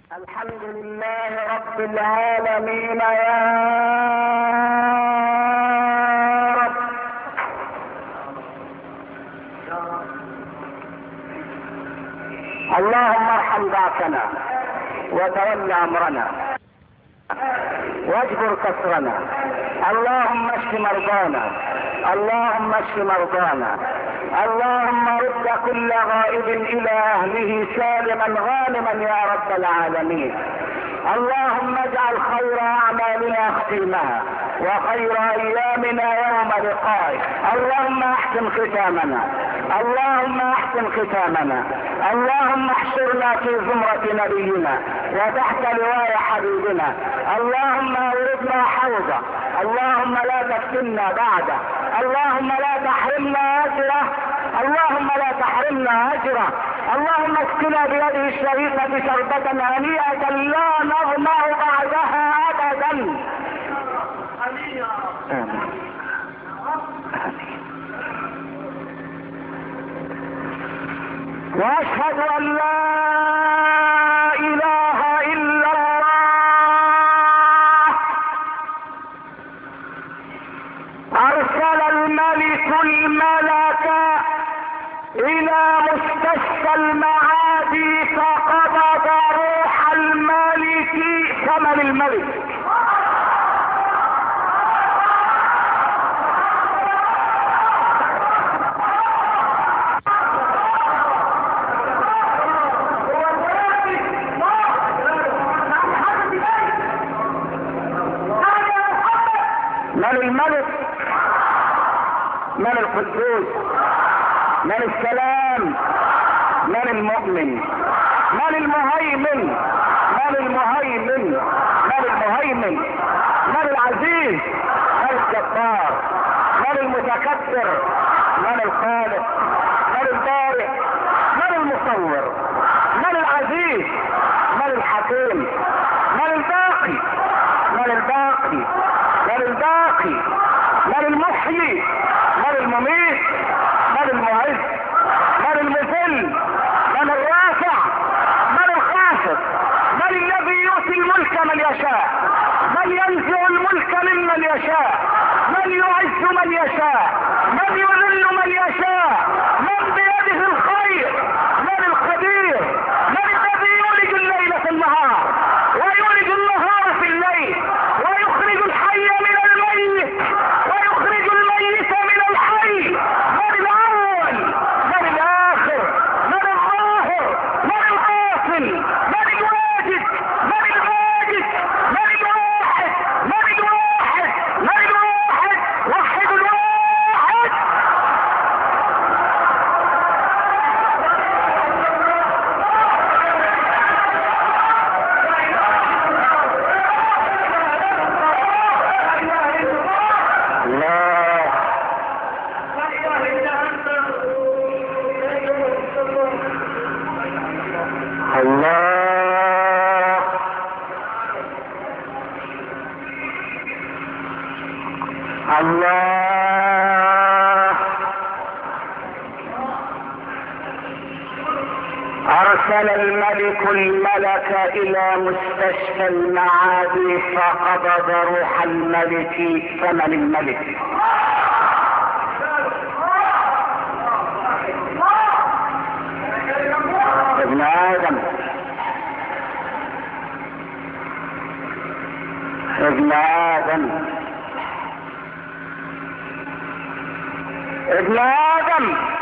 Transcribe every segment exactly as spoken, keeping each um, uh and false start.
الحمد لله رب العالمين يا رب. اللهم ارحم ضعفنا وتول امرنا واجبر كسرنا. اللهم اشف مرضانا، اللهم اشف مرضانا. اللهم رد كل غائب الى اهله سالما غانما يا رب العالمين. اللهم اجعل خير اعمالنا ختيمها وخير ايامنا يوم لقائك. اللهم احسن ختامنا، اللهم احسن ختامنا. اللهم احشرنا في زمرة نبينا وتحت لواء حبيبنا. اللهم اوردنا حوضه، اللهم لا تفتنا بعده، اللهم لا تحرمنا اجره، اللهم لا تحرمنا اجره. اللهم اسقنا بيده الشريفة شربة هنيئة لا نظمأ بعدها ابدا. امين. واشهد ان لا اله الا الله. ارسل الملك الملك الى مستشفى المعادي فقبض روح الملك ثمن الملك. من الملك؟ من القدوس؟ من السلام؟ من المؤمن؟ من المهيمن؟ من المهيمن؟ من المهيمن؟ من العزيز؟ من الجبار؟ من المتكبر؟ من الخالق؟ من البارئ؟ من المصور؟ من العزيز؟ من الحكيم؟ من الباقي؟ من الباقي؟ من الباقي؟ من المحيي؟ من المميت؟ من المعز؟ من المذل؟ من الرافع؟ من الخافض؟ من الذي يؤتي الملك من يشاء؟ من ينزع الملك ممن يشاء؟ من يعز من يشاء؟ من يذل من يشاء؟ من بيده الخير؟ من القدير؟ من الذي يولج الليل في النهار ويولج النهار في الليل ويخرج الحي من الميت ويخرج الميت من الحي؟ من الاول؟ من الاخر؟ من الظاهر؟ من الباطن؟ من الواجد؟ من الماجد؟ من الواحد؟ من الواحد؟ من الواحد؟ وحد الواحد. الله الله ارسل الملك الملك الى مستشفى المعادي فقبض روح الملك ثمن الملك. ابن ادم ابن ادم ابن ادم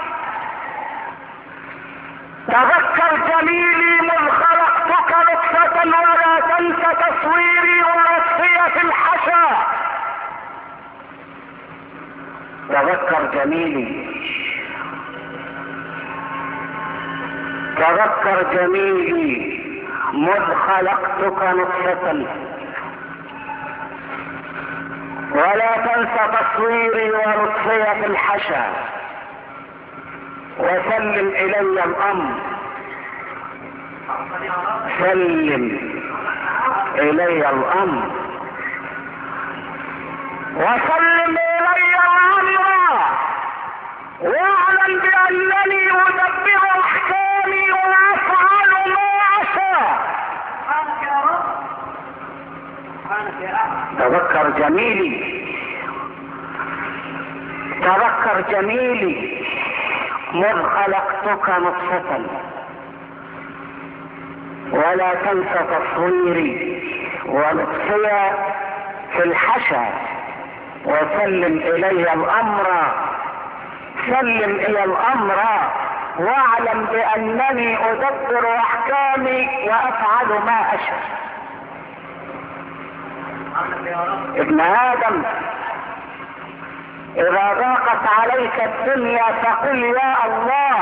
تذكر جميلي مذ خلقتك نطفة ولا تنس تصويري ونصفي في الحشا. تذكر جميلي تذكر جميلي مذ خلقتك نطفة ولا تنس تصويري ولطفي في الحشا. وسلم الي الامر، سلم الي الامر وسلم الي الامر واعلم بانني ادبر احكامي وافعل ما اشاء. تذكر جميلي، تذكر جميلي مذ خلقتك نطفة، ولا تنس تصويري ولطفي في الحشا، وسلم الي الامر، سلم الي الامر، واعلم بانني ادبر احكامي وافعل ما اشاء. ابن ادم، اذا ضاقت عليك الدنيا فقل يا الله،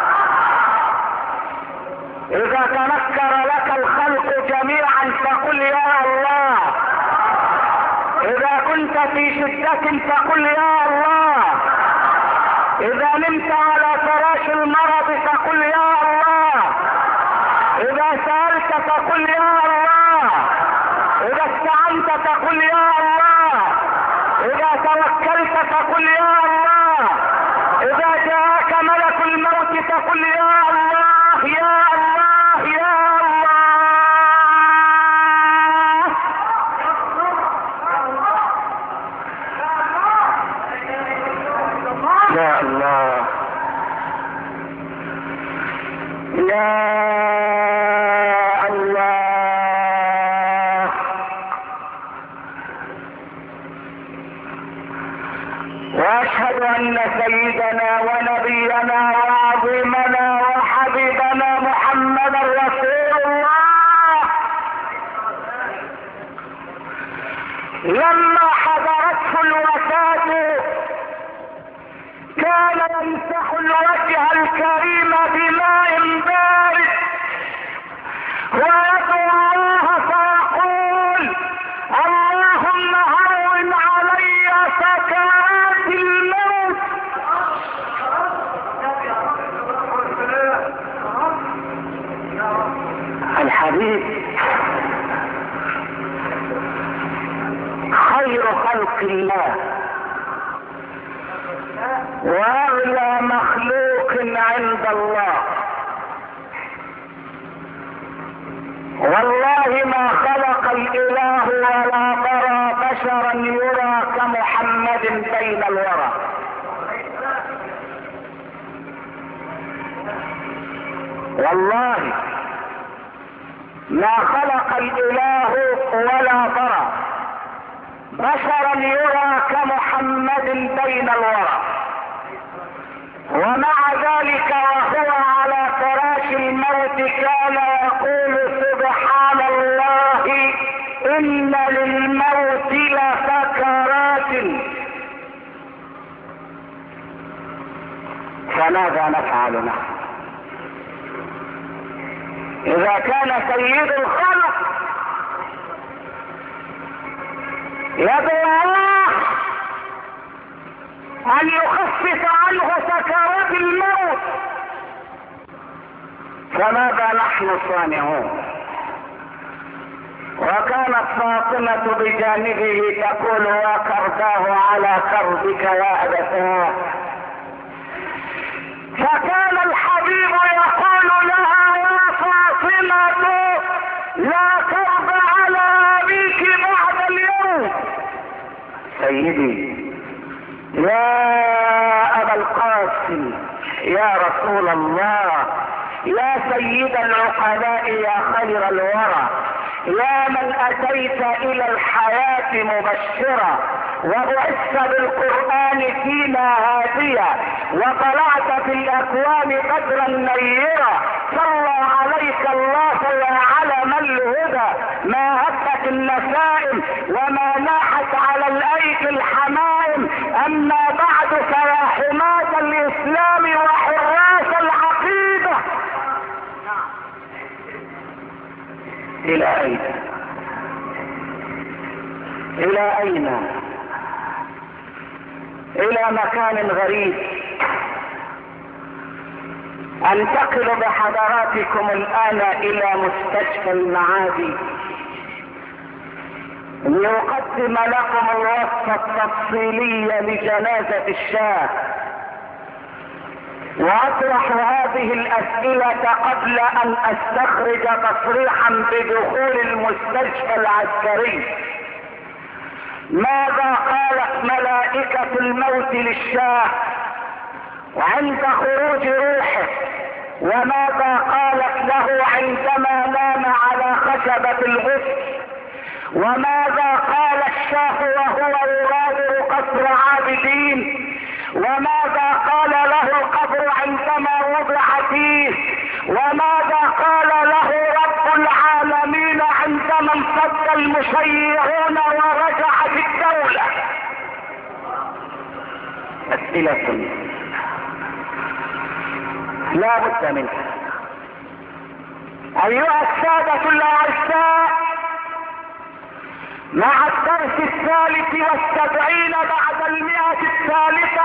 اذا تنكر لك الخلق جميعا فقل يا الله، اذا كنت في شدة فقل يا الله، اذا نمت على فراش المرض فقل يا الله، اذا سألت فقل يا الله، اذا استعنت فقل يا الله، اذا توكلت فقل يا الله، اذا جاءك ملك الموت فقل يا الله يا الله يا الله. يا الله يا الله. واشهد ان سيدنا ونبينا وعظيمنا وحبيبنا محمدا رسول الله لما حضرته الوفاة كان يمسح الوجه الكريم بماء بارد ويدعو الله فيقول اللهم هون علي سكرات الموت. الحبيب خير خلق الله واغلى مخلوق عند الله، والله ما خلق الاله ولا برى بشرا يرى كمحمد بين الورى. والله ما خلق الاله ولا برى بشرا يرى كمحمد بين الورى، ومع ذلك وهو على فراش الموت كان يقول سبحان الله ان للموت لسكرات. فماذا نفعل نحن اذا كان سيد الخلق يدعو الله ان يخفف عنه سكرات الموت؟ فماذا نحن صانعون؟ وكانت فاطمة بجانبه تقول وكرباه على كربك يا أبتاه، فكان الحبيب يقول لها يا فاطمة لا كرب على أبيك بعد اليوم. سيدي يا أبا القاسم يا رسول الله يا سيد العقلاء يا خير الورى، يا من أتيت إلى الحياة مبشرا وبعثت بالقرآن فينا هاديا وطلعت في الأكوان قدرا نيرا، صلى عليك الله يا علم الهدى، ما هبت النسائم وما ناحت على الأيدي الحمائم، أما بعد فيا حماة الإسلام وحراس العقيدة. إلى أين؟ إلى أين؟ إلى مكان غريب. أنتقل بحضراتكم الآن إلى مستشفى المعادي لأقدم لكم الوصفة التفصيلية لجنازة الشاه، واطرح هذه الاسئلة قبل ان استخرج تصريحا بدخول المستشفى العسكري. ماذا قالت ملائكة الموت للشاه وعند خروج روحه، وماذا قالت له عندما نام على خشبة الغسل، وماذا قال الشاه وهو يغادر قصر عابدين، وماذا قال له القبر عندما وضع فيه، وماذا قال له رب العالمين عندما انفض المشيعون ورجعت الدولة. أسئلة لا بد منها. أيها السادة الأعزاء، مع الدرس الثالث والسبعين بعد المئة الثالثة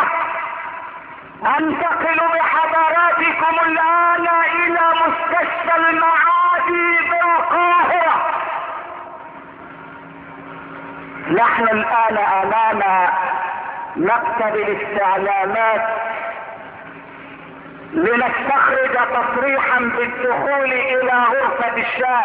انتقل بحضراتكم الآن إلى مستشفى المعادي بالقاهرة. نحن الآن أمام مكتب الاستعلامات لنستخرج تصريحا بالدخول إلى غرفة الشاه،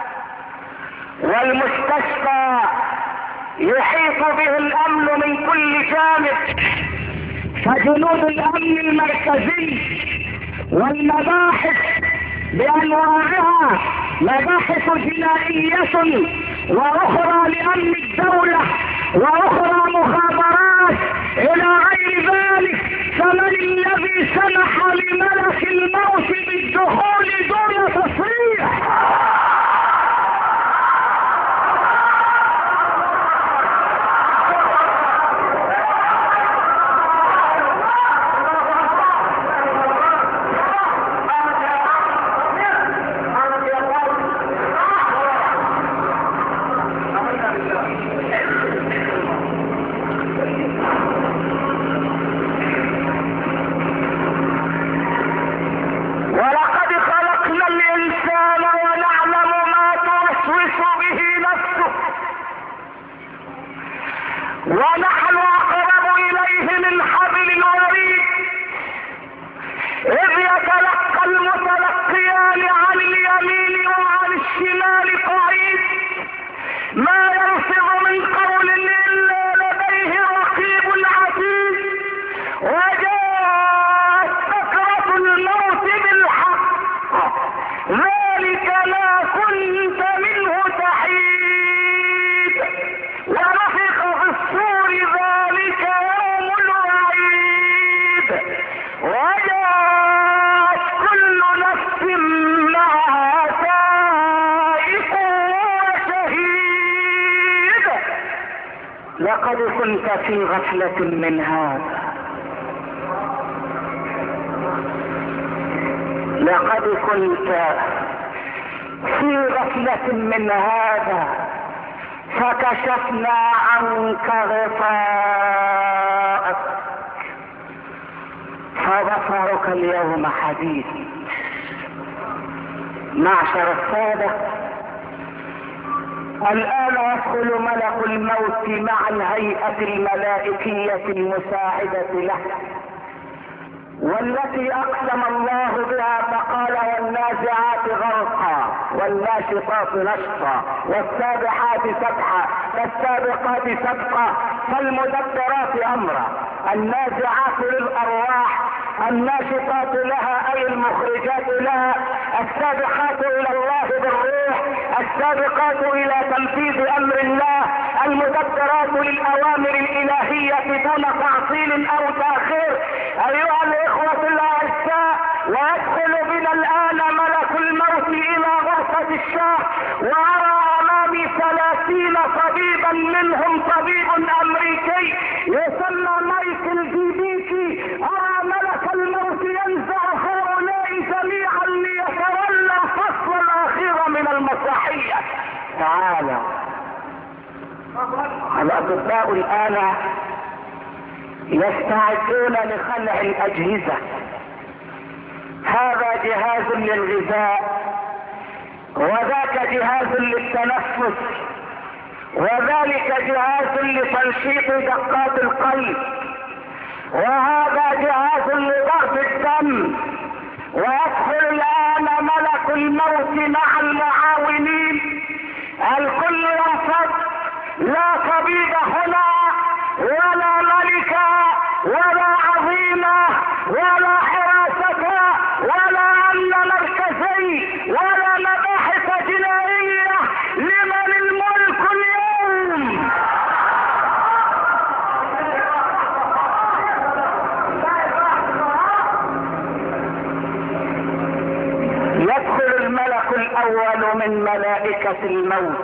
والمستشفى يحيط به الامن من كل جانب، فجنود الامن المركزي والمباحث بانواعها، مباحث جنائية واخرى لامن الدولة واخرى مخابرات الى غير ذلك، فمن الذي سمح لملك الموت بالدخول دون تصريح؟ ونحن اقرب اليه من حبل الوريد، اذ يتلقى المتلقيان عن اليمين وعن الشمال قعيد، ما يلفظ من قول الا لديه رقيب عتيد، وجاءت سكرة الموت بالحق، ذلك ما كنت منه تحيد، ونفخ في الصور، ذلك يوم الوعيد، وجاءت كل نفس معها سائق وشهيد. لقد كنت في غفلة من هذا، لقد كنت في غفلة من هذا، فكشفنا عنك غطاءك فبصرك اليوم حديد. معشر السادة، الآن يدخل ملك الموت مع الهيئة الملائكية المساعدة له، والتي اقسم الله بها فقال: والنازعات غرقا والناشطات نشطا والسابحات سبحا فالسابقات سبقا فالمدبرات امرا. النازعات للارواح، الناشطات لها اي المخرجات لها، السابقات الى الله بالروح، السابقات الى تنفيذ امر الله، المدبرات للاوامر الالهية دون تعطيل او تاخير. ايها الاخوة الاعزاء، ويدخل بنا الان ملك الموت الى غرفة الشاه، وارى امامي ثلاثين طبيبا، منهم طبيب امريكي يسمى مايكل جيبيكي. ارى ملك الموت ينزع هؤلاء جميعا ليتولى الفصل الاخير من المسرحية. تعالى الاطباء الان يستعدون لخلع الاجهزة. هذا جهاز للغذاء، وذاك جهاز للتنفس، وذلك جهاز لتنشيط دقات القلب، وهذا جهاز لضغط الدم. ويدخل الان ملك الموت مع المعاونين، الكل ينفض، لا طبيب هنا ملائكة الموت،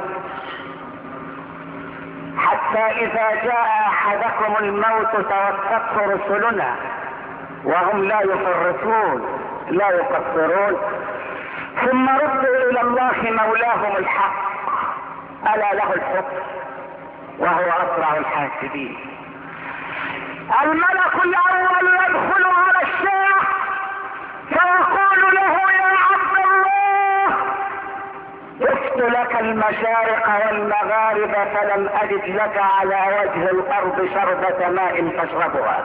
حتى إذا جاء أحدكم الموت توفته رسلنا وهم لا يفرطون لا يقصرون، ثم ردوا إلى الله مولاهم الحق، ألا له الحكم وهو أسرع الحاسبين. الملك الأول يدخل على الشيخ فيقول له يا عبد الله جئت لك المشارق والمغارب فلم أجد لك على وجه الأرض شربة ماء تشربها.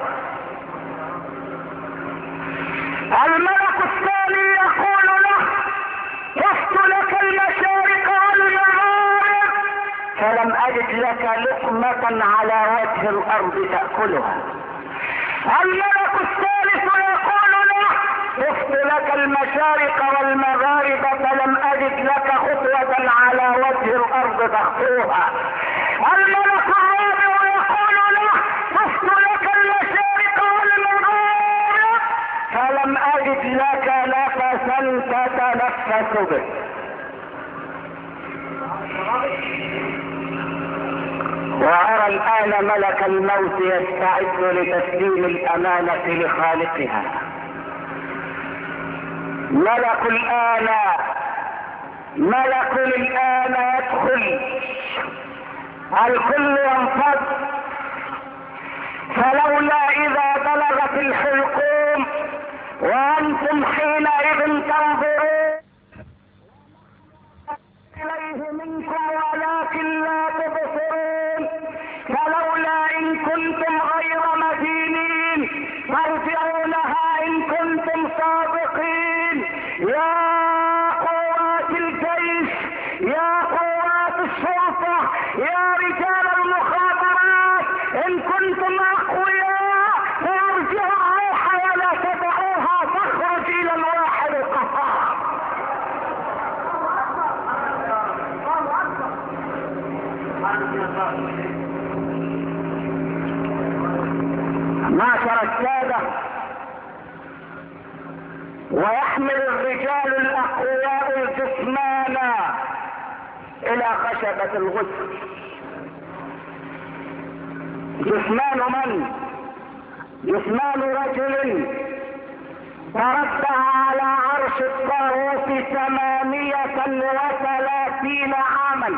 الملك الثاني يقول له جئت لك المشارق والمغارب فلم أجد لك لقمة على وجه الأرض تأكلها. الملك الثالث يقول له جئت لك المشارق والمغارب فلم أجد لك خطوة على وجه الأرض تخطوها. الملك الرابع يقول له جئت لك المشارق والمغارب فلم أجد لك نفسا تتنفس به. وأرى الآن ملك الموت يستعد لتسليم الأمانة لخالقها. ملك الآن ملك الآن يدخل، الكل ينفض، فلولا إذا بلغت الحلقوم وأنتم حينئذ تنظرون إليه منكم ولكن لا تبصرون، فلولا إن كنتم غير مدينين ترجعونها إن كنتم صادقين. يا قوات الجيش، يا قوات الشرطة، يا رجال المخابرات، إن كنتم أقوياء فارجعوا الروح ولا تدعوها تخرج إلى الواحد القهار. معشر السادة، ويحمل الرجال الأقوياء الجسمان إلى خشبة الغسل. جسمان من؟ جسمان رجل تربع على عرش الطاغوت ثمانية وثلاثين عاما.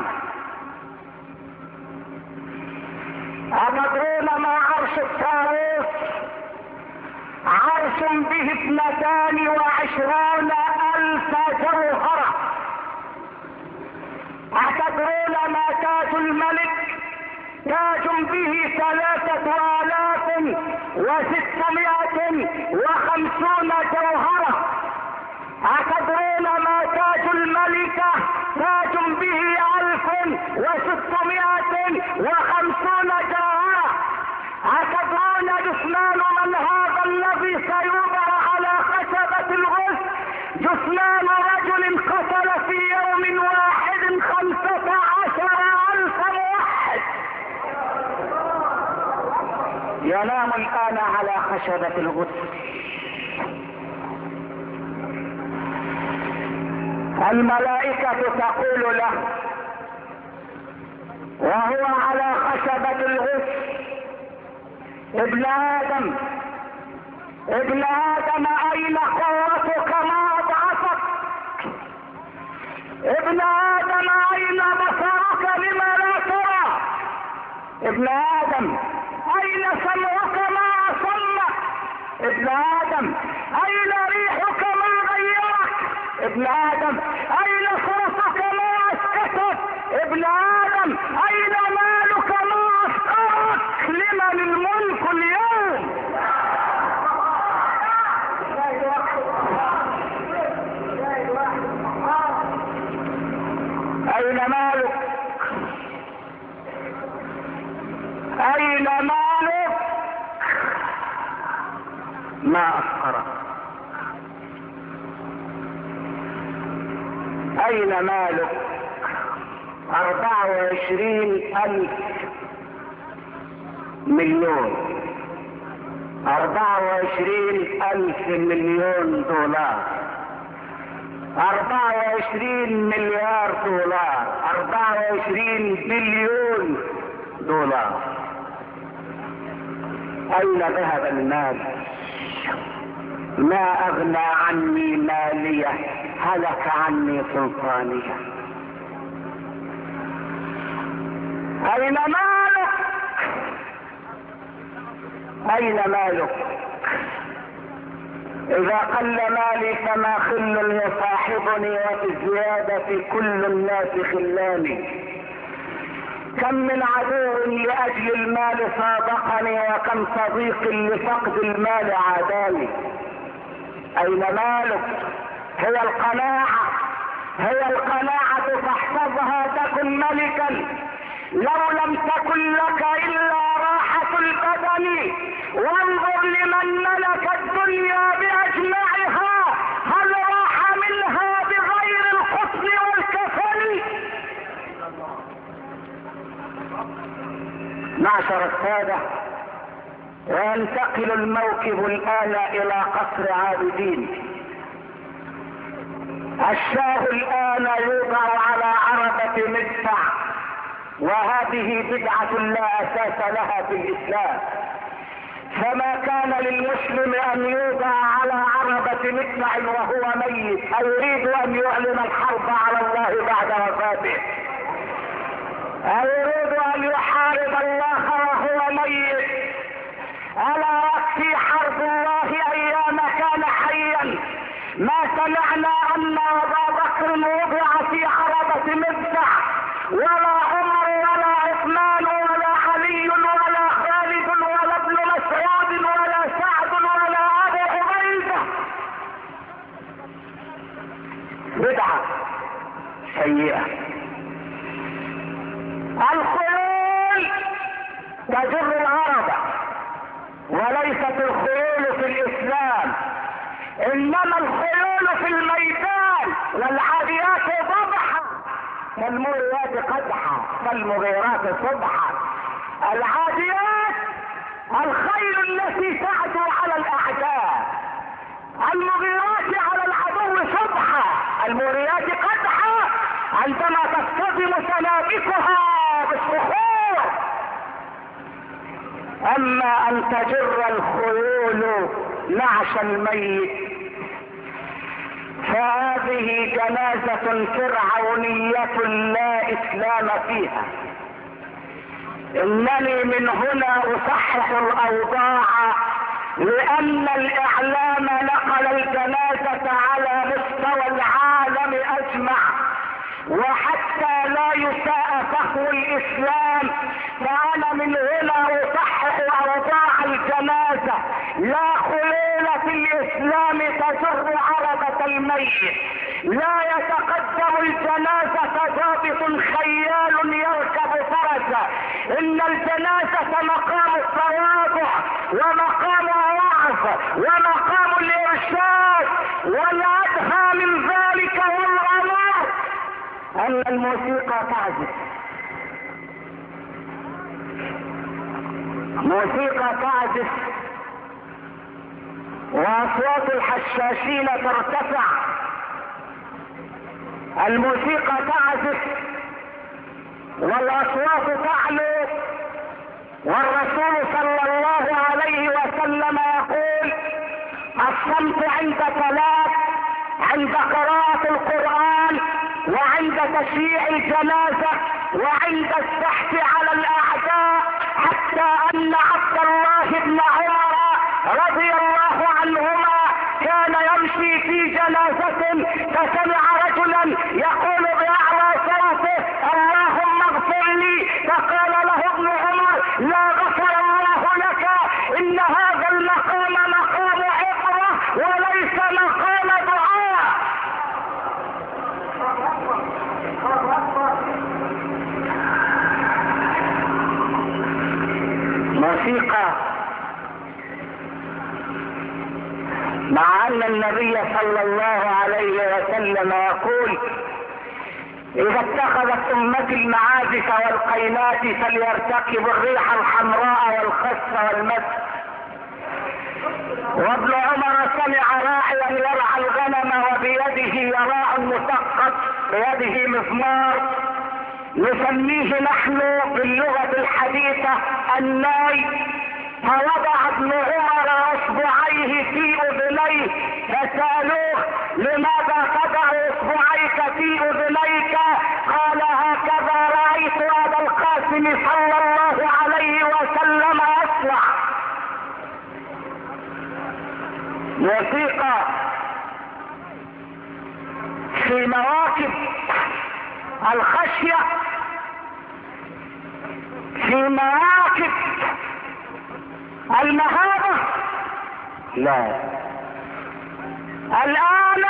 أتدرون ما عرش الطاغوت؟ عرش به اثنتان وعشرون ألف جوهرة. أتدرون ما تاج الملك؟ تاج به ثلاثة آلاف وستمائة وخمسون جوهرة. أتدرون ما تاج الملكة؟ تاج به ألف وستمائة وخمسون جوهرة. أتدرون جثمان من هذا الذي سيوضع على خشبة الغسل؟ جثمان رجل قتل في يوم واحد خمسة عشر ألف موحد. ينام الآن على خشبة الغسل. الملائكة تقول له وهو على خشبة الغسل: ابن آدم ابن آدم أين قوتك ما أضعفك؟ ابن آدم أين بصرك لما لا ترى؟ ابن آدم أين سمعك ما أصمك؟ ابن آدم أين ريحك ما غيرك؟ ابن آدم أين صوتك ما أسكتك؟ ابن آدم أين مالك ما أسكرك؟ لمن الملك اليوم؟ أين مالك؟ أين مالك؟ ما أسكرك؟ أين مالك؟ أربعة وعشرين ألف مليون أربعة وعشرين ألف مليون دولار. اربعة وعشرين مليار دولار، اربعة وعشرين بليون دولار. اين ذهب المال؟ ما اغنى عني مالية، هلك عني سلطانية. اين مالك؟ اين مالك؟ اذا قل مالي فما خل يصاحبني، وفي الزيادة كل الناس خلاني. كم من عدو لاجل المال صادقني، وكم صديق لفقد المال عاداني. اين مالك؟ هي القناعة، هي القناعة فاحفظها تكن ملكا. لو لم تكن لك الا راحة البدن، وانظر لمن ملك الدنيا باجمعها، هل راح منها بغير القطن والكفن؟ معشر السادة، وينتقل الموكب الآن إلى قصر عابدين. الشاه الآن يوضع على عربة مدفع، وهذه بدعة لا أساس لها في الإسلام. فما كان للمسلم أن يوضع على عربة مدفع وهو ميت، أو يريد أن يعلن الحرب على الله بعد وفاته، أو يريد أن يحارب الله وهو ميت. ألا يكفي حرب الله أيام كان حيا؟ ما سمعنا أن أبا بكر وضع في عربة مدفع، ولا عمر ولا عثمان ولا علي ولا خالد ولا ابن مسعود ولا سعد ولا أبو عبيدة. بدعة سيئة. الخيول تجر العربة، وليست الخيول في الإسلام، إنما الخيول في الميدان. والعاديات ضبحا فالموريات قدحا فالمغيرات صبحا. العاديات الخيل التي تعدو على الأعداء، المغيرات على العدو صبحا، الموريات قدحا عندما تصطدم سنابكها بالصخور. اما ان تجر الخيول نعش الميت فهذه جنازة فرعونية لا اسلام فيها. انني من هنا اصحح الاوضاع، لان الاعلام نقل الجنازة على مستوى العالم اجمع، وحتى لا يساء فهم الاسلام فانا من هنا اصحح اوضاع الجنازة. لا خيول في الاسلام تجر عربة الميت، لا يتقدم الجنازة ضابط خيال يركب فرسا، ان الجنازة مقام التواضع ومقام الوعظ ومقام الارشاد، والادهى من ذلك والامر ان الموسيقى تعزف، موسيقى تعزف واصوات الحشاشين ترتفع، الموسيقى تعزف والاصوات تعلو، والرسول صلى الله عليه وسلم يقول: الصمت عند ثلاث، عند قراءة القرآن، وعند تشييع الجنازة، وعند السحف على الاعداء. حتى ان عبد الله بن عمر رضي الله عنهما كان يمشي في جنازة فسمع رجلا يقول باعلى صوته: اللهم اغفر لي، فقال له ابن عمر: لا غفر الله لك، ان هذا المقام مقام عبرة وليس مقام دعاء. موسيقى، مع ان النبي صلى الله عليه وسلم يقول: اذا اتخذت امتي المعازف والقينات فليرتكبوا الريح الحمراء والخس والمس. وابن عمر سمع راعيا يرعى الغنم وبيده يراع مثقب بيده مزمار نسميه نحن باللغة الحديثة الناي. فوضع ابن عمر اصبعيه في اذنيه فسألوه لماذا تضع اصبعيك في اذنيك؟ قال هكذا رأيت ابا القاسم صلى الله عليه وسلم يصنع. موسيقى في مواكب الخشية، في مواكب المهابة لا. الآن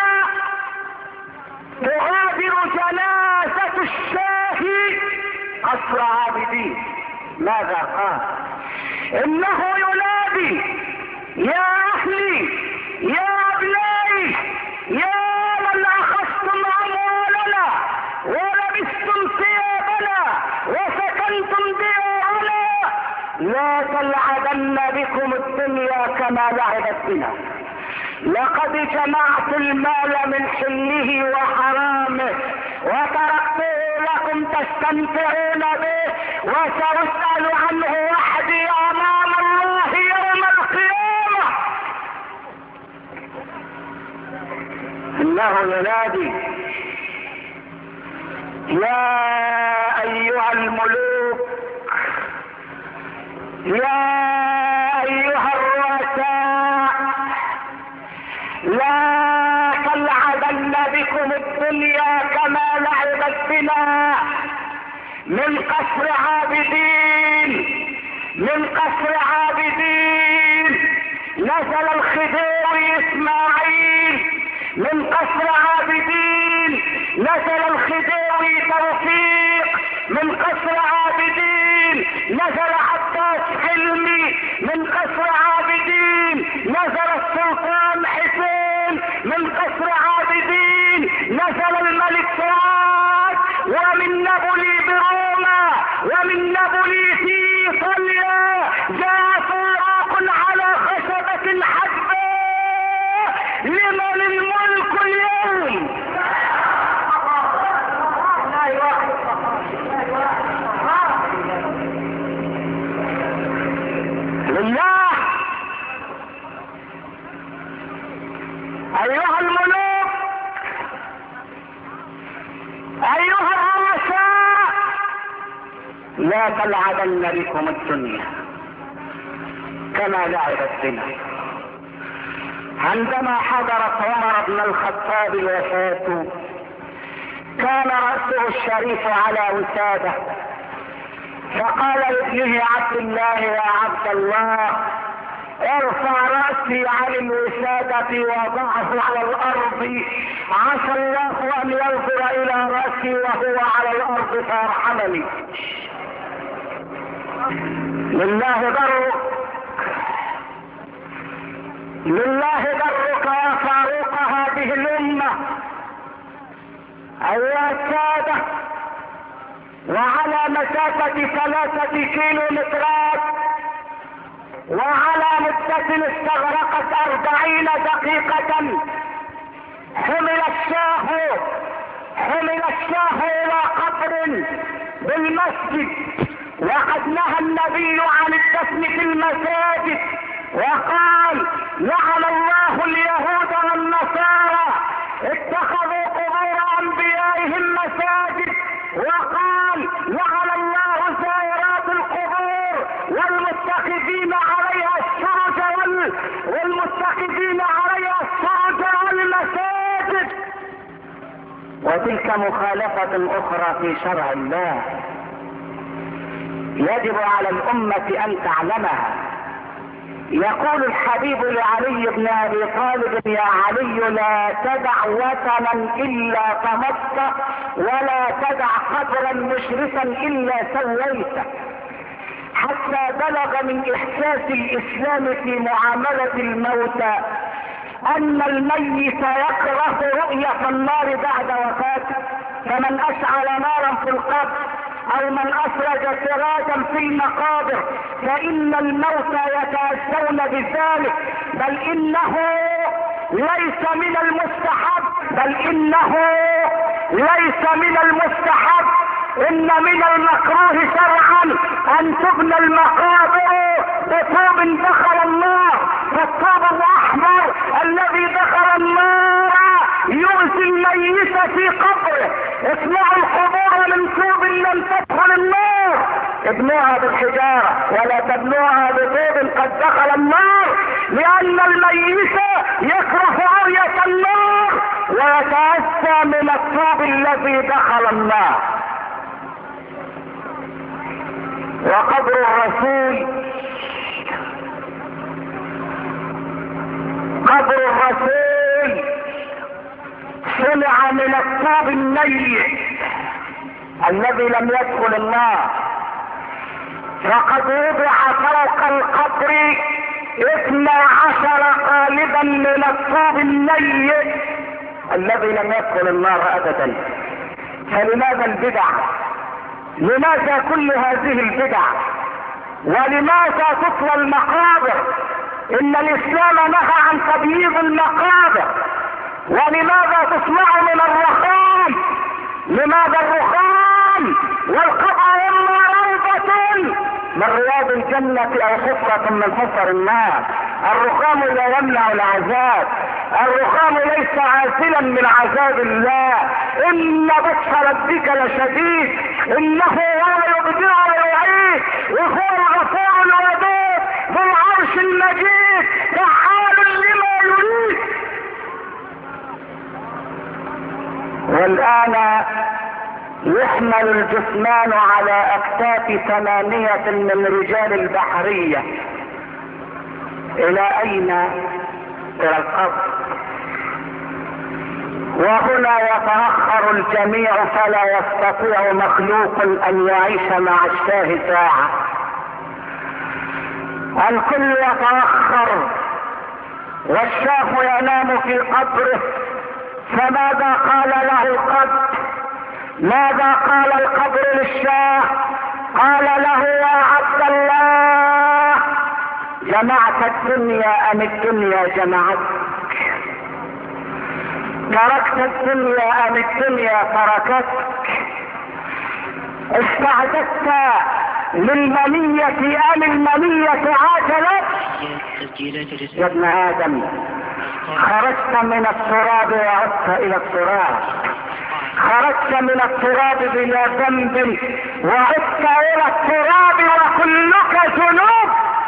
تغادر جنازة الشاهي قصر عابدين. ماذا قال؟ إنه ينادي يا أهلي يا أبنائي يا من أخذتم أموالنا ولبستم ثيابنا وسكنتم ديارنا لا تلعبن بكم الدنيا كما لعبت بنا. لقد جمعت المال من حله وحرامه وتركته لكم تستمتعون به وسأسأل عنه وحدي أمام الله يوم القيامة. إنه ينادي يا أيها الملوك يا أيها الرؤساء لا تلعبن بكم الدنيا كما لعبت بنا. من قصر عابدين من قصر عابدين نزل الخديوي اسماعيل. من قصر عابدين نزل الخديوي توفيق. من قصر عابدين نزل عباس حلمي. من قصر عابدين نزل السلطان حسين. من قصر عابدين نزل الملك فؤاد. ومن نابلي بروما ومن نابلي في ايطاليا جاء فراق على خشبة حدباء. لمن الملك اليوم؟ لله. ايها الملوك ايها الرؤساء لا تلعبن بكم الدنيا كما لعبت بنا. عندما حضرت عمر بن الخطاب الوفاة كان رأسه الشريف على وسادة فقال لابنه عبد الله يا عبد الله ارفع رأسي عن الوسادة وضعه على الارض عسى الله ان ينظر الى رأسي وهو على الارض فيرحمني. لله درك لله درك يا فاروق هذه الامة ايها السادة. وعلى مسافة ثلاثة كيلو مترات وعلى مدة استغرقت أربعين دقيقة حمل الشاه حمل الشاه إلى قبر بالمسجد. وقد نهى النبي عن الدفن في المساجد وقال لعن الله اليهود والنصارى اتخذوا قبور أنبيائهم مساجد. وقال لعن الله زائرات القبور والمتخذين عليها السرج وال... والمتخذين عليها السرج والمساجد. وتلك مخالفة أخرى في شرع الله يجب على الأمة أن تعلمها. يقول الحبيب لعلي بن ابي طالب يا علي لا تدع وثنا الا طمسته ولا تدع قبرا مشرفا الا سويته. حتى بلغ من احساس الاسلام في معاملة الموتى ان الميت يكره رؤية النار بعد وفاته. فمن اشعل نارا في القبر او من اسرج سراجا في المقابر فان الموتى يتأسون بذلك، بل انه ليس من المستحب بل انه ليس من المستحب ان من المكروه شرعا ان تبنى المقابر بطوب دخل النار، فالطوب الاحمر الذي دخل النار يؤذي الميت في قبره. اصنعوا القبور من طوب لم تدخل النار، ابنوها بالحجارة ولا تبنوها بطوب قد دخل النار، لان الميت يكره رؤية النار ويتأسى من الطوب الذي دخل النار. وقبر الرسول قبر الرسول صنع من الطوب النيء الذي لم يدخل النار، فقد وضع فوق القبر اثنى عشر قالبا من الطوب النيء الذي لم يدخل النار ابدا. فلماذا البدع؟ لماذا كل هذه البدع؟ ولماذا تطلى المقابر؟ ان الاسلام نهى عن تبييض المقابر. ولماذا تصنع من الرخام؟ لماذا الرخام والقبر اما روضة من رياض الجنة او حفرة من حفر النار؟ الرخام لا يمنع العذاب، الرخام ليس عازلا من عذاب الله. ان بطش ربك لشديد انه هو يبدع ويعيد وهو الغفور الودود ذو العرش المجيد فعال لما يريد. والان يحمل الجثمان على اكتاف ثمانية من رجال البحرية. الى اين؟ الى القبر. وهنا يتأخر الجميع فلا يستطيع مخلوق ان يعيش مع الشاه ساعة. الكل يتأخر والشاه ينام في قبره. فماذا قال له القبر؟ ماذا قال القبر للشاه؟ قال له يا عبد الله جمعت الدنيا ام الدنيا جمعتك؟ تركت الدنيا ام الدنيا تركتك؟ استعددت للمنية ام المنية عاجلت؟ يا ابن ادم خرجت من التراب وعدت الى التراب، خرجت من التراب بلا ذنب وعدت الى التراب وكلك ذنوب.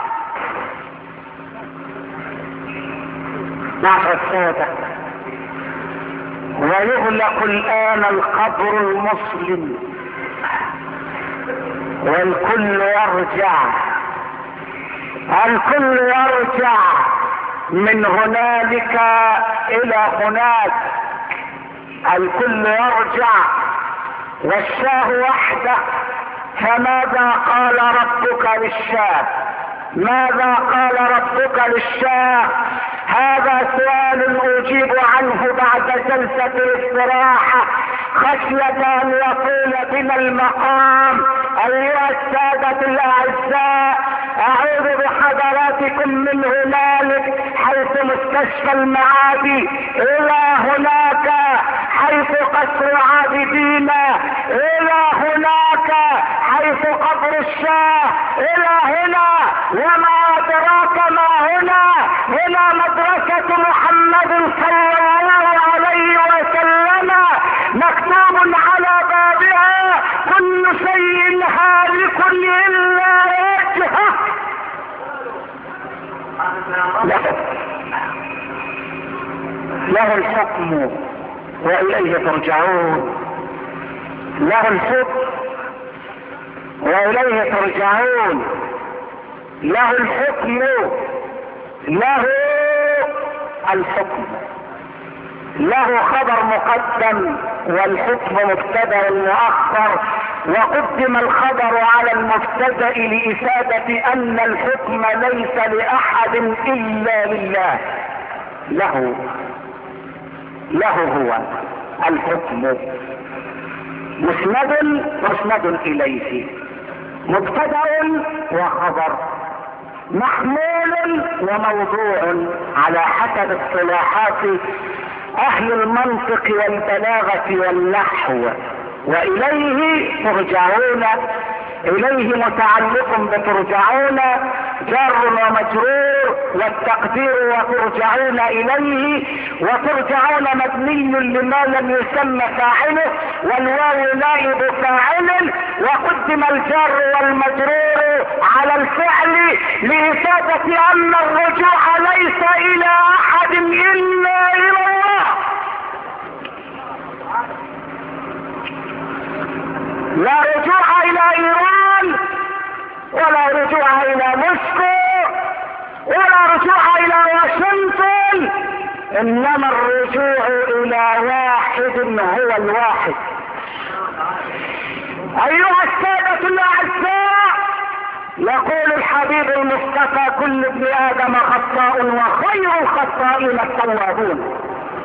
معشر السادة، ويغلق الان القبر المسلم والكل يرجع، الكل يرجع من هنالك الى هناك، الكل يرجع والشاه وحده. فماذا قال ربك للشاه؟ ماذا قال ربك للشاه؟ هذا سؤال اجيب عنه بعد جلسة الاستراحة خشية ان يطول بنا المقام. ايها السادة الاعزاء، اعوذ بحضراتكم من هنالك حيث مستشفى المعادي الى هناك حيث قصر عابدين، الى هناك حيث قبر الشاه، الى هنا وما ادراك ما هنا. هنا مدرسة محمد صلى الله عليه وسلم، مكتوب على بابها كل شيء هالك الا وجهه. له, له الحكم واليه ترجعون، له الحكم واليه ترجعون، له الحكم، له الحكم، له خبر مقدم والحكم مبتدأ مؤخر، وقدم الخبر على المبتدأ لإفادة أن الحكم ليس لأحد إلا لله. له له هو الحكم مسند ومسند اليه، مبتدأ وخبر، محمول وموضوع على حسب اصطلاحات اهل المنطق والبلاغة والنحو، واليه ترجعون، اليه متعلق بترجعون جار ومجرور، والتقدير وترجعون اليه، وترجعون مبني لما لم يسمى فاعله، والواو نائب فاعل، وقدم الجار والمجرور على الفعل لإفادة ان الرجوع ليس الى احد الا الى الله. لا رجوع الى ايران، ولا رجوع الى موسكو، ولا رجوع الى واشنطن، انما الرجوع الى واحد هو الواحد. ايها السادة الاعزاء، يقول الحبيب المصطفى: كل ابن ادم خطاء وخير الخطائين التوابون.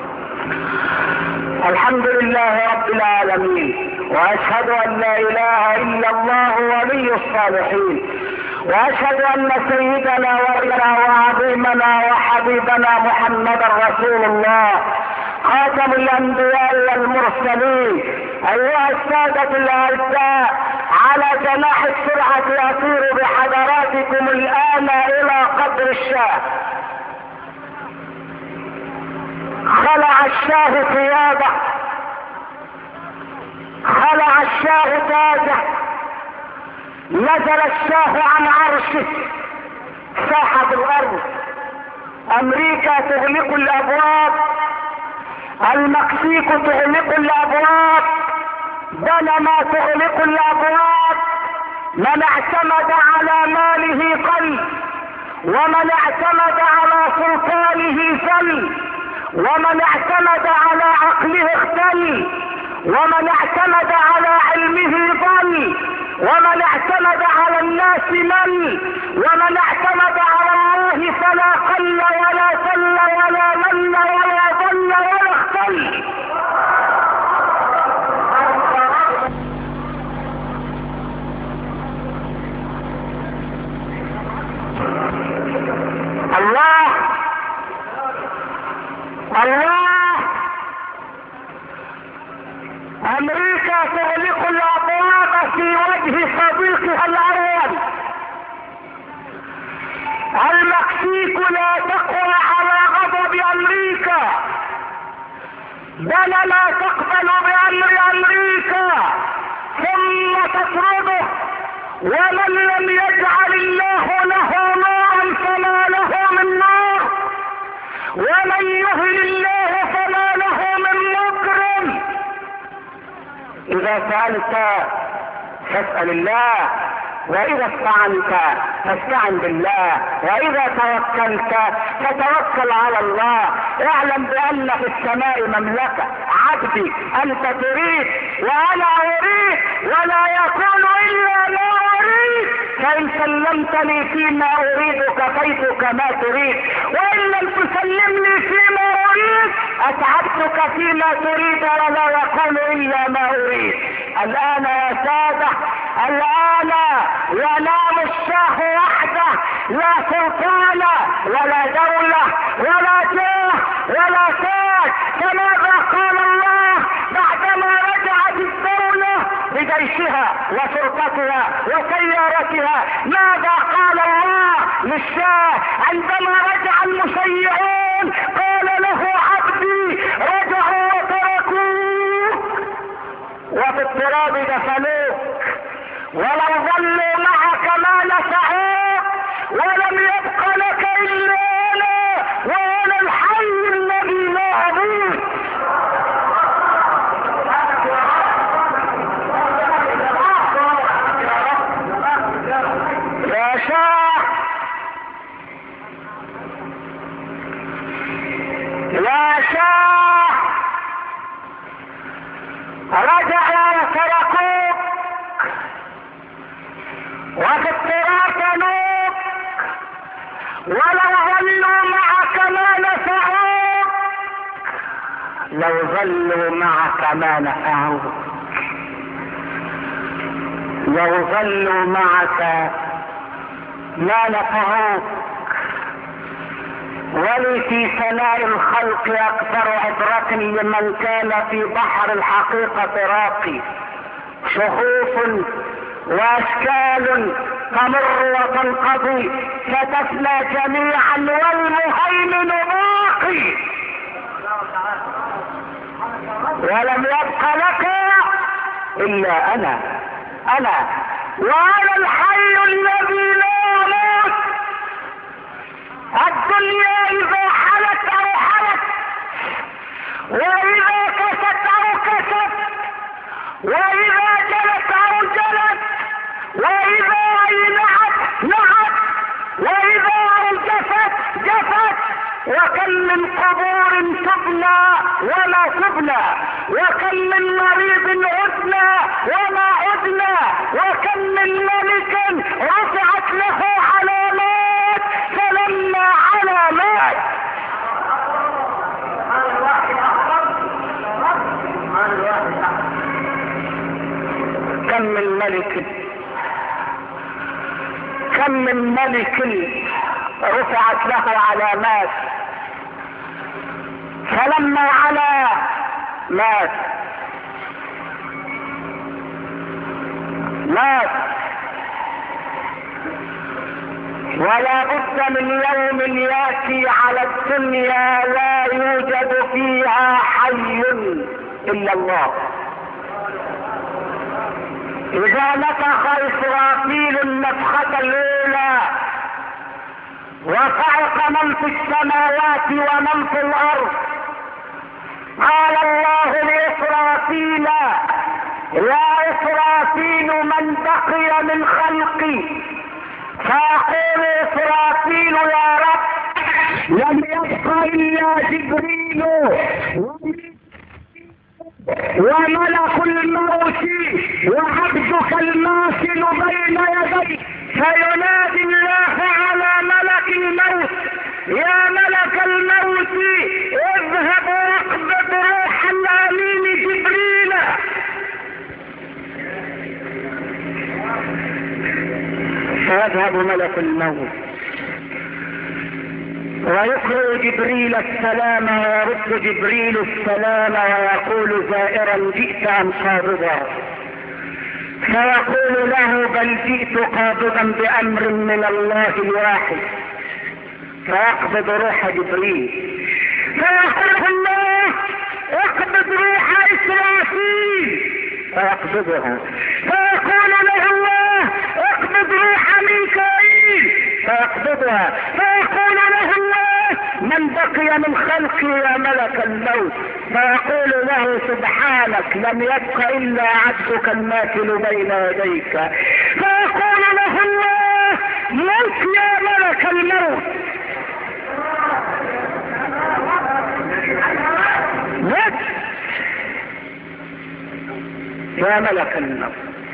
الحمد لله رب العالمين، واشهد ان لا اله الا الله ولي الصالحين، واشهد ان سيدنا ونبينا وعظيمنا وحبيبنا محمدا رسول الله خاتم الانبياء والمرسلين. ايها السادة الاعزاء، على جناح السرعة اطير بحضراتكم الان الى قبر الشاه. خلع الشاه ثيابه، خلع الشاه تاجه، نزل الشاه عن عرشه، ساحت الارض. امريكا تغلق الابواب، المكسيك تغلق الابواب، بنما تغلق الابواب. من اعتمد على ماله قل، ومن اعتمد على سلطانه ذل، ومن اعتمد على عقله اختل، ومن اعتمد على علمه ضل، ومن اعتمد على الناس مل، ومن اعتمد على الله فلا قل ولا ذل ولا من ولا ضل ولا اختل. الله الله امريكا تغلق الابواب في وجه صديقها الاول. المكسيك لا تقوى على غضب امريكا، بل لا تقبل بامر امريكا ثم تطرده. ومن لم يجعل الله له نورا فما له من نور، ومن يهن الله فما له من مكرم. اذا سألت فاسأل الله، واذا استعنت فاستعن بالله، واذا توكلت فتوكل على الله. اعلم بان في السماء مملكة. عبدي انت تريد وانا اريد، ولا يكون الا ما اريد، فان سلمتني فيما اريد كفيتك ما تريد، وان لم تسلمني فيما اريد اتعبتك فيما تريد، ولا يكون الا ما اريد. الان يا سادة، الان ينام الشاه وحده، لا سلطان ولا دولة ولا جاه ولا تاج. فماذا قال الله بعدما رجعت الدولة بجيشها وشرطتها وسيارتها؟ ماذا قال الله للشاه عندما رجع المشيعون؟ قال له: عبدي رجعوا وتركوك وفي التراب دفنوك، ولو ظلوا معك ما نفعوك، ولم يبق لك الا انا وانا الحي الذي لا اموت. يا شاه، يا شاه، رجعوا وتركوك وفي التراب دفنوك، ولو ظلوا معك ما نفعوك، لو ظلوا معك ما نفعوك. يظل معك ما نفعوك. ولي في ثناء الخلق اكثر عبرة لمن كان في بحر الحقيقة راقي. شخوص واشكال تمر وتنقضي ستفنى جميعا والمهيمن باقي، ولم يبق لك الا انا انا وانا الحي الذي لا يموت. الدنيا اذا حلت او حلت، واذا كست او كست، واذا جلت او جلت، واذا نعت نعت، واذا جفت جفت. وكم من قبور تبنى ولا تبنى، وكم من مريض عدنا وما عدنا، وكم من ملك رفعت له علامات فلما علامات. كم من ملك كم من ملك رفعت له علامات فلما علا مات مات. ولا بد من يوم ياتي على الدنيا لا يوجد فيها حي الا الله. اذا نفخ اسرافيل النفخة الاولى وصعق من في السماوات ومن في الارض، قال الله لإسرافيل: يا إسرافيل من بقي من خلقي. فيقول إسرافيل: يا رب لم يبق إلا جبريل وملك الموت وعبدك الماثل بين يديك. فينادي الله على ملك الموت: يا ملك الموت اذهب واقبض روح الامين جبريل. فيذهب ملك الموت ويقرأ جبريل السلام، ويرد جبريل السلام ويقول: زائرا جئت ام قابضا؟ فيقول له: بل جئت قابضا بامر من الله الواحد. فيقبض روح جبريل، فيقول الله: اقبض روح اسرافيل. فيقبضها. فيقول له الله: اقبض روح ميكائيل. فيقبضها. فيقول له الله: من بقي من خلقي يا ملك الموت. فيقول له: سبحانك لم يبق الا عبدك الماثل بين يديك. فيقول له الله: موت يا ملك الموت. موت يا ملك الموت.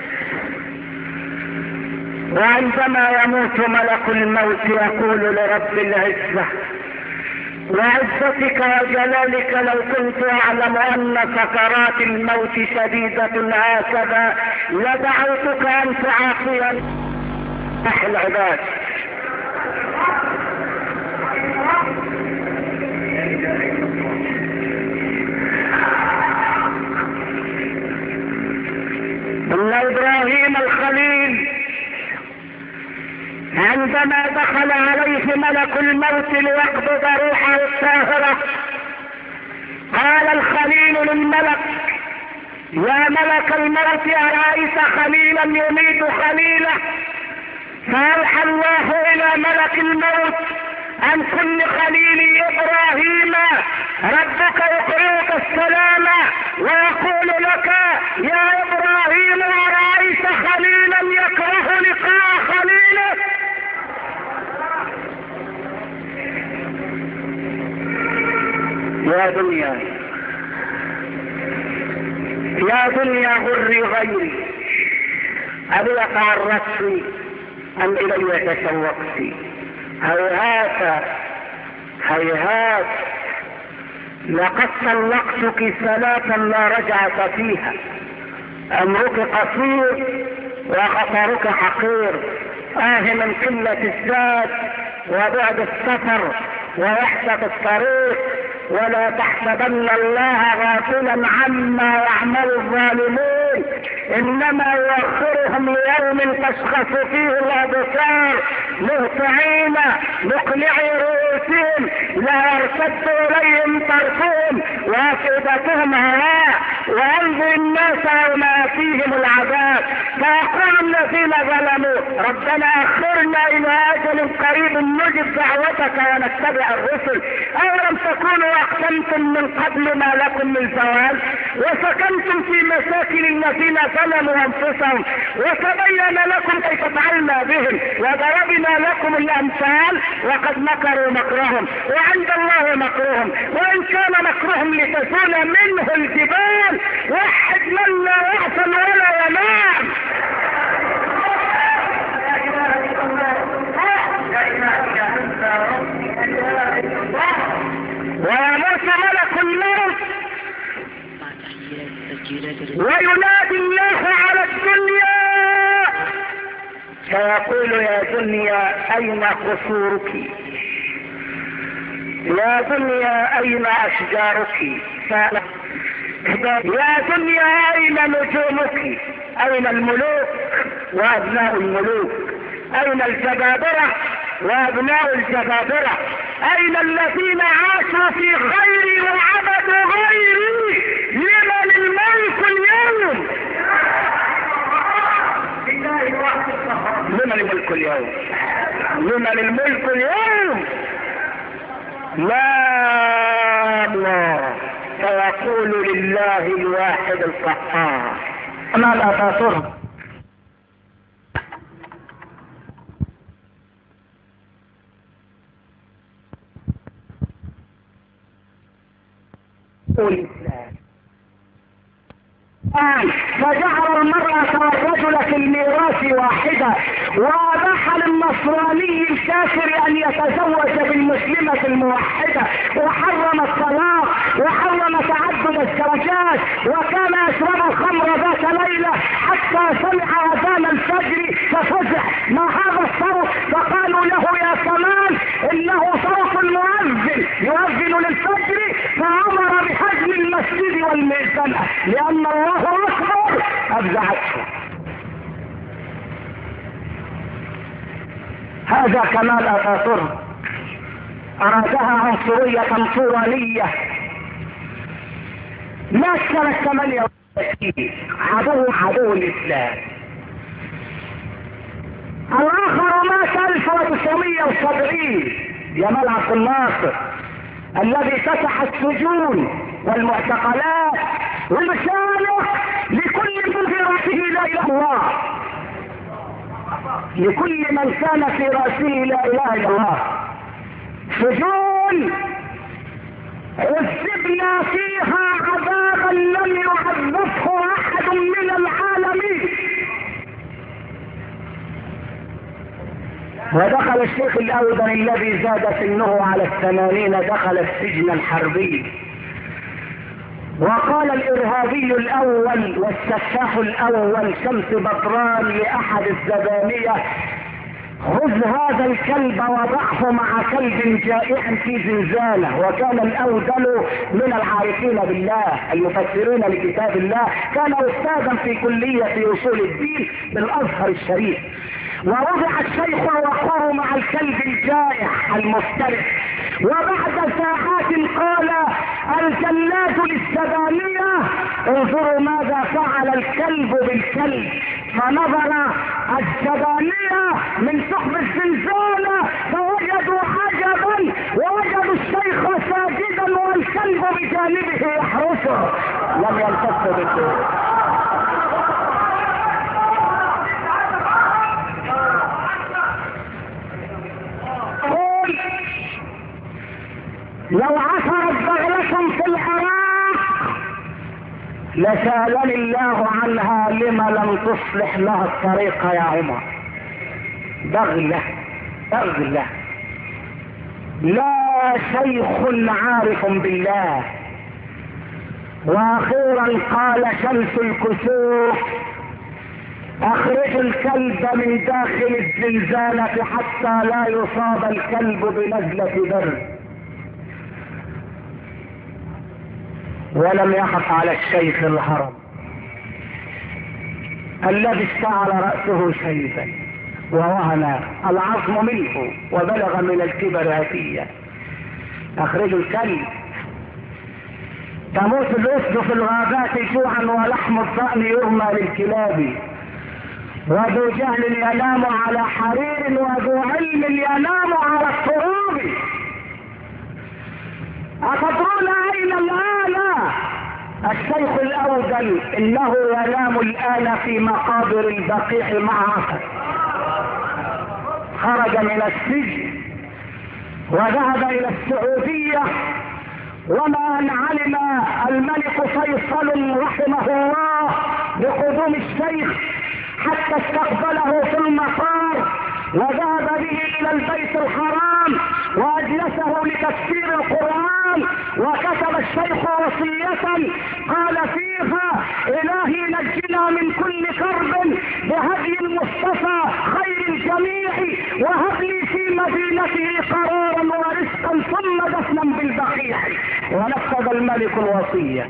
وعندما يموت ملك الموت يقول لرب العزة: وعزتك وجلالك لو كنت اعلم ان سكرات الموت شديدة هكذا لدعوتك ان تعافيني نحو العباد. ان ابراهيم الخليل عندما دخل عليه ملك الموت ليقبض روحه الطاهرة قال الخليل للملك: يا ملك الموت أرأيت خليلا يميت خليله؟ فأوحى الله إلى ملك الموت: أن كل خليل إبراهيم ربك يقرئك السلام ويقول لك: يا إبراهيم أرأيت خليلا يكره لقاء خليله؟ يا دنيا يا دنيا غري غيري، أبي تعرضت أم إلي تشوقت؟ هيهات هيهات لقد طلقتك ثلاثا لا رجعة فيها. أمرك قصير وخطرك حقير. آه من قلة الذات وبعد السفر ووحدة الطريق. ولا تحسبن الله غافلا عما يعمل الظالمون، انما يؤخرهم ليوم تشخص فيه الابصار مهطعين مقنعي رؤوسهم لا يرتد اليهم طرفهم وافئدتهم هواء وينظر الناس يوم ياتيهم العذاب فيقول الذين ظلموا ربنا اخرنا الى اجل قريب نجب دعوتك ونتبع الرسل اولم تكونوا اقسمتم من قبل ما لكم من زوال وسكنتم في مساكن الذين ظلموا انفسهم وتبين لكم كيف فعلنا بهم وضربنا لكم الامثال وقد مكروا مكرهم وعند الله مكرهم وان كان مكرهم لتزول منه الجبال وحد من لا يحسن ولا ينام. ويموت ملك الموت وينادي الله على الدنيا فيقول يا دنيا اين قصورك يا دنيا اين اشجارك يا دنيا اين نجومك اين الملوك وابناء الملوك اين الجبابرة وابناء الجبابرة اين الذين عاشوا في غيري وعبدوا غيري لمن الملك اليوم لمن الملك اليوم لمن الملك اليوم لا الله فيقول لله الواحد القهار. انا لا تاثر فجعل المرأة والرجل في الميراث واحدة واباح للنصراني الكافر ان يتزوج بالمسلمة الموحدة وحرم الطلاق وحرم تعدد الزوجات وكان يشرب الخمر ذات ليلة حتى سمع اذان الفجر ففزع ما هذا الصوت فقالوا له يا كمال انه صوت المؤذن يؤذن للفجر فامر بهدم المسجد والمئذنة لان الله اكبر افزعته. هذا كمال اتاتورك ارادها عنصرية طورانية مات سنة ثمانية وثلاثين عدو عدو الاسلام. الاخر مات الف وتسعمية وسبعين جمال عبد الناصر الذي فتح السجون والمعتقلات والمشانق لكل من في رأسه لا اله الا الله لكل من كان في رأسه لا اله الا الله. سجون عذبنا فيها عذابا لم يعذبه احد من العالمين. ودخل الشيخ الاودن الذي زاد سنه على الثمانين دخل السجن الحربي وقال الارهابي الاول والسفاح الاول شمس بطران لاحد الزبانية خذ هذا الكلب وضعه مع كلب جائع في زنزانة. وكان الاودن من العارفين بالله المفسرين لكتاب الله كان استاذا في كلية اصول الدين بالازهر الشريف ووضع الشيخ الوقار مع الكلب الجائع المفترس وبعد ساعات قال الجلاد للزبانية انظروا ماذا فعل الكلب بالكلب فنظر الزبانية من ثقب الزنزانة فوجدوا عجبا ووجدوا الشيخ ساجدا والكلب بجانبه يحرسه لم يلتف بالدور. لو عثرت بغلة في العراق لسألني الله عنها لما لم تصلح لها الطريق يا عمر. بغلة بغلة لا شيخ عارف بالله. واخيرا قال شمس الكسوف اخرجوا الكلب من داخل الزنزانة حتى لا يصاب الكلب بنزلة برد. ولم يخف على الشيخ الهرم الذي اشتعل رأسه شيبا ووهن العظم منه وبلغ من الكبر عتيا. اخرجوا الكلب. تموت الاسد في الغابات جوعا ولحم الضأن يرمى للكلاب. وذو جهل ينام على حرير وذو علم ينام على التراب. أتدرون أين الآن؟ الشيخ الأوجل إنه ينام الآن في مقابر البقيع مع عسل. خرج من السجن وذهب إلى السعودية، وما أن علم الملك فيصل رحمه الله بقدوم الشيخ حتى استقبله في المطار وذهب به الى البيت الحرام واجلسه لتفسير القرآن. وكتب الشيخ وصية قال فيها: الهي نجنا من كل كرب بهدي المصطفى خير الجميع، وهب لي في مدينته قرارا ورزقا ثم دفنا بالبقيع. ونفذ الملك الوصية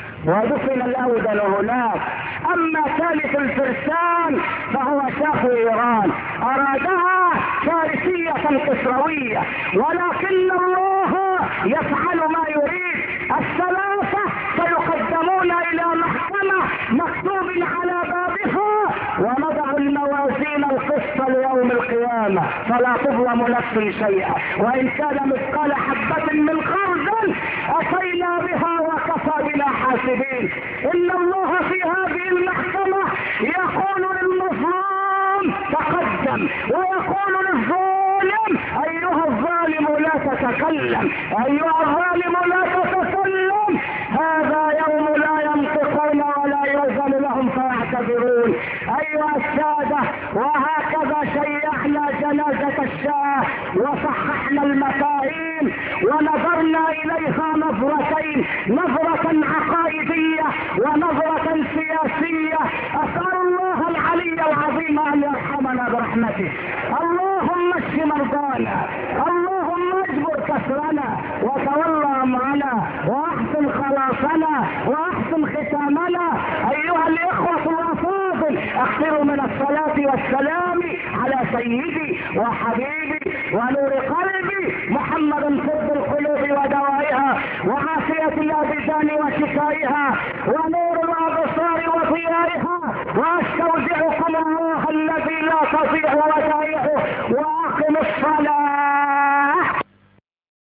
ودفن الأودل هناك. اما ثالث الفرسان فهو شاخ ايران، ارادها فارسية قسروية، ولكن الله يفعل ما يريد. الثلاثة سيقدمون الى محكمة مكتوب على بابها: ونضع الموازين القسط ليوم القيامة فلا تظلم نفس شيئا وان كان مثقال حبة من خردل اتينا بها وكفى بنا حاسبين. ان الله في هذه المحكمة يقول للمظلوم تقدم، ويقول للظالم ايها الظالم لا تتكلم، ايها الظالم لا تتكلم. هذا يوم لا ينطقون ولا يؤذن لهم فيعتذرون. ايها السادة، وهكذا شيعنا جنازة الشاه وصححنا المفاهيم ونظرنا اليها نظرتين: نظرة عقائدية ونظرة سياسية. اسأل الله العلي العظيم ان يرحمنا برحمته. اللهم اشف مرضانا، اللهم اجبر كسرنا وتولى امرنا واحسن خلاصنا واحسن ختامنا. ايها الاخوة الافاضل، اكثروا من الصلاة والسلام على سيدي وحبيبي ونور قلبي محمد طب القلوب ودوائها وعافية الابدان وشفائها ونور الابصار وضيائها. واستودعكم الله الذي لا تضيع